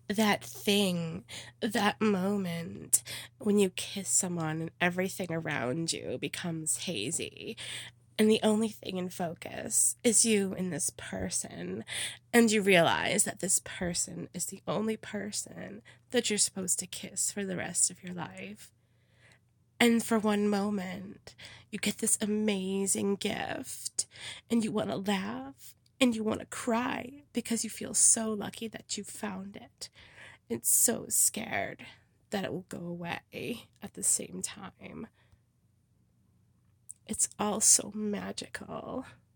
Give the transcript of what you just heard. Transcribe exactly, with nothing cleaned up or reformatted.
that thing, that moment when you kiss someone and everything around you becomes hazy, and the only thing in focus is you and this person, and you realize that this person is the only person that you're supposed to kiss for the rest of your life. And for one moment, you get this amazing gift, and you want to laugh and you want to cry because you feel so lucky that you found it. It's so scared that it will go away at the same time. It's all so magical.